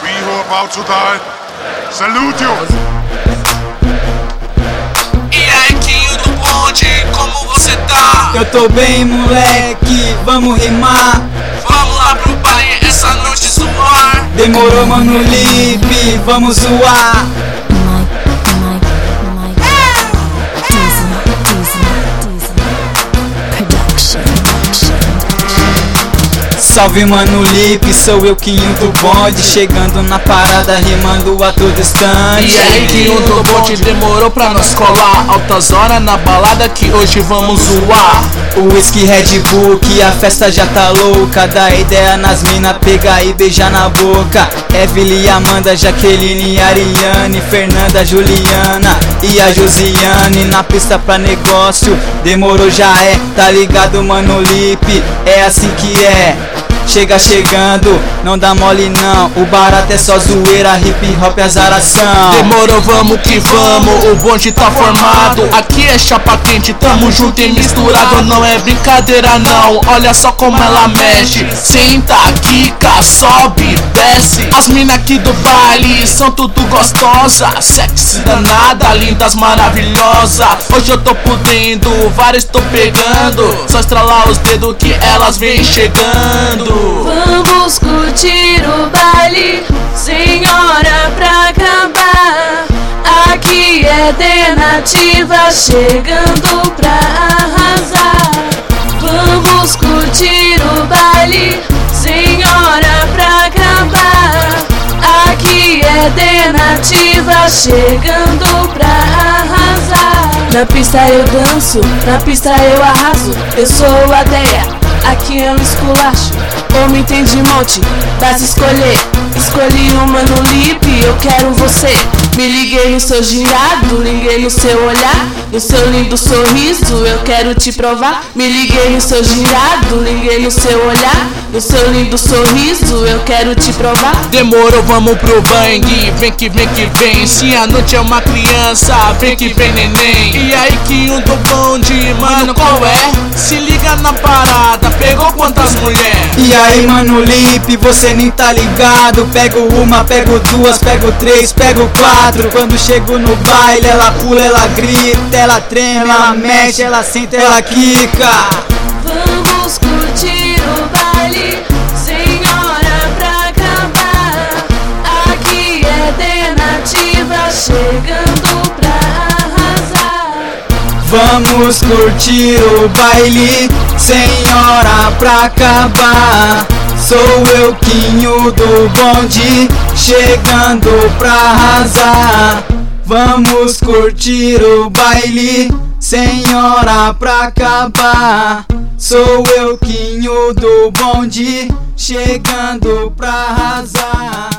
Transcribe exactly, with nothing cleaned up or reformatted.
Biho about to die. Salute you! E aí, Quinho do bonde, como você tá? Eu tô bem, moleque, vamos rimar. Vamos lá pro baile, essa noite zoar. Demorou, mano, Lipe, vamos zoar. Salve, mano, Lipe, sou eu, Quinho do bonde, chegando na parada, rimando a todo instante. E aí, Quinho do bonde, demorou pra nós colar. Altas horas na balada que hoje vamos zoar. O whisky Red Bull, que a festa já tá louca. Dá ideia nas mina, pegar e beijar na boca. Evelyn, Amanda, Jaqueline, Ariane, Fernanda, Juliana e a Josiane. Na pista pra negócio, demorou, já é. Tá ligado, mano, Lipe, é assim que é. Chega chegando, não dá mole não. O barato é só zoeira, hip hop, azaração. Demorou, vamos que vamos, o bonde tá formado. Aqui é chapa quente, tamo junto e misturado. Não é brincadeira não, olha só como ela mexe. Senta, quica, sobe, desce. As mina aqui do baile são tudo gostosa, sexy danada, lindas, maravilhosa. Hoje eu tô podendo, várias tô pegando. Só estralar os dedos que elas vêm chegando. Vamos curtir o baile, sem hora pra acabar. Aqui é de nativa, chegando pra arrasar. Vamos curtir o baile, sem hora pra acabar. Aqui é de nativa, chegando pra arrasar. Na pista eu danço, na pista eu arraso. Eu sou a Deia, aqui é um esculacho. Homem tem de monte, dá se escolher. Escolhi uma no Lipe, eu quero você. Me liguei no seu gingado, liguei no seu olhar, no seu lindo sorriso, eu quero te provar. Me liguei no seu gingado, liguei no seu olhar, no seu lindo sorriso, eu quero te provar. Demorou, vamos pro bang, vem que vem que vem. Se a noite é uma criança, vem que vem neném. E aí, Quinho do bonde, mano, qual é? Se liga na parada, pegou quantas mulheres? E aí, mano, Lipe, você nem tá ligado. Pego uma, pego duas, pego três, pego quatro. Quando chego no baile, ela pula, ela grita, ela treme, ela mexe, ela senta, ela quica. Vamos curtir o baile, sem hora pra acabar. Aqui é de nativa, chegando pra arrasar. Vamos curtir o baile, sem hora pra acabar. Sou eu, Quinho do bonde, chegando pra arrasar. Vamos curtir o baile, sem hora pra acabar. Sou eu, Quinho do bonde, chegando pra arrasar.